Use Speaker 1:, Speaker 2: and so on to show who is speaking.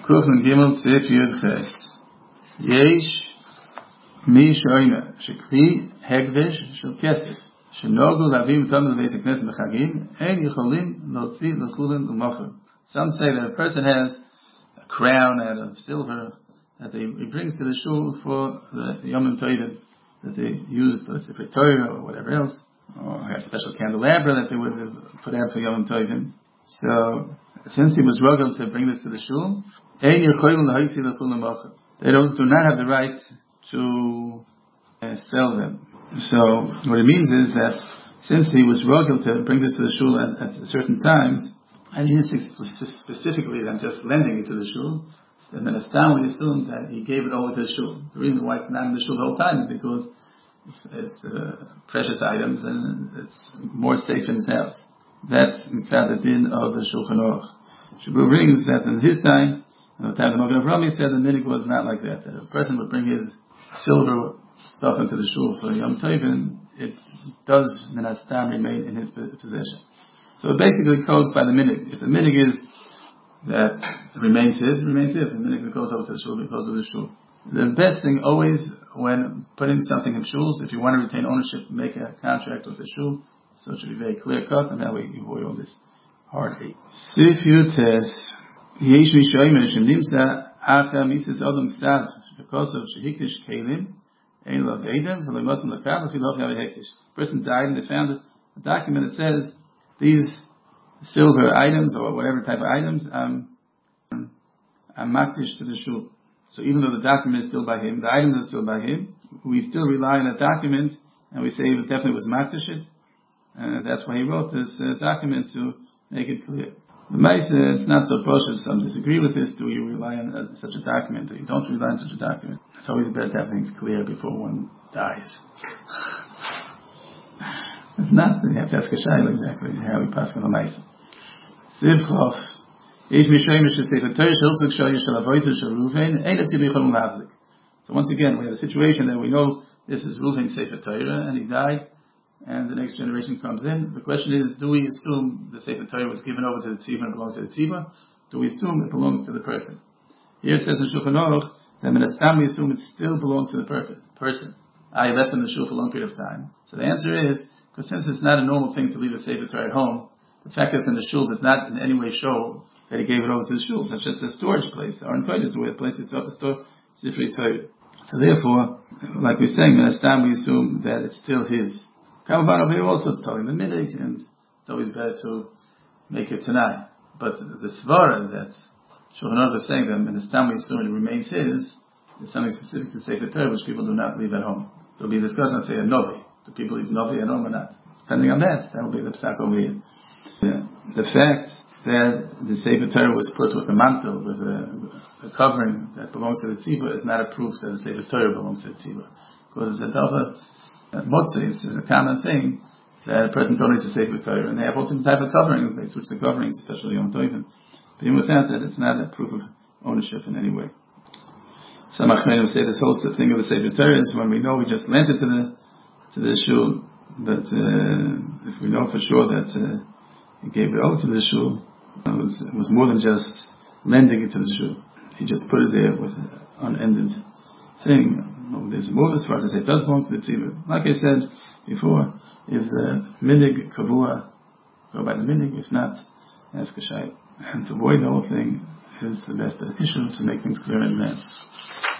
Speaker 1: Kufn Gimel Sif Yud Ches. Yesh Mi Shoyme Shekli Hegdesh Shel Kesef Shenogu Lavim Tom Leveis Knesset B'Chagim Ein Yicholim Lotzi L'Chulin U'Mocher. Some say that a person has a crown out of silver that he brings to the shul for the Yom Tovim, that they use for the Sefer Torah or whatever else, or have special candelabra that they would put out for Yom Tovim. So, since he was rugged to bring this to the shul, they do not have the right to sell them. So, what it means is that since he was rugged to bring this to the shul at certain times, and he didn't say specifically that I'm just lending it to the shul, then the Stam we assume that he gave it over to the shul. The reason why it's not in the shul the whole time is because it's precious items and it's more safe in his house. That's inside the din of the Shulchan Aruch. Shabu brings that in his time, in the time of the Magen Avraham, he said the minhag was not like that. That a person would bring his silver stuff into the shul for Yom Tovim, it does min hastam remain in his possession. So it basically goes by the minhag. If the minhag is that remains his, remains his. The minhag that goes over to the shul, it goes to the shul. The best thing always when putting something in shuls, if you want to retain ownership, make a contract with the shul, so it should be very clear cut, and that way you avoid all this heartache. Sif Yutes, Yesh Mishoyim Shemimsa Acha Mises Odom Ksav because of Shehiktish Kalim, Ein Lo Veidem, V'Lo Yosem Lakav, V'Lo Yav Hektish. Person died and they found a document that says these silver items or whatever type of items, I'm makdish to the shul. So even though the document is still by him, the items are still by him, we still rely on that document and we say it definitely was makdish it. That's why he wrote this document to make it clear. The Maisa, it's not so precious. Some disagree with this. Do you rely on such a document or you don't rely on such a document? It's always better to have things clear before one dies. If not, then you have to ask a shayla exactly how we pass on the Maisa. Sivchof. So once again, we have a situation that we know this is Reuven Sefer Torah, and he died, and the next generation comes in. The question is, do we assume the Sefer Torah was given over to the tzibah and belongs to the tzibah? Do we assume it belongs to the person? Here it says in Shulchan Aruch that in Astam we assume it still belongs to the person. I left in the shul for a long period of time. So the answer is, because since it's not a normal thing to leave a Sefer Torah at home, the fact that it's in the shul does not in any way show that he gave it over to the shul. That's just a storage place. The Aron Kodesh is where the place itself to store Sifrei Torah. So therefore, like we're saying, in Astam we assume that it's still his. Kamaban over here also is telling the minhag, and it's always better to make it tonight. But the svara that's Shulchan Aruch is saying that in Astam we assume it remains his, is something specific to Sefer Torah which people do not leave at home. There'll be a discussion on say a novi. Do people leave novi at home or not? Depending on that will be the psak over here. The fact that the Sefer Torah was put with a mantle, with a covering that belongs to the tzibah is not a proof that the Sefer Torah belongs to the tzibah. Because it's a davar, motzis is a common thing that a person donates a Sefer Torah, and they have all different type of coverings. They switch the coverings, especially Yom Tovim. But even without that, it's not a proof of ownership in any way. Some achronim say this whole thing of the Sefer Torah is when we know we just lent it to the shul, but if we know for sure that he gave it over to the shul, it was more than just lending it to the shul. He just put it there with an unended thing. There's more as far as it does belong to the tzibah. Like I said before, is minhag kavua, go by the minhag. If not, ask a shayla. And to avoid the whole thing is the best issue to make things clear in advance.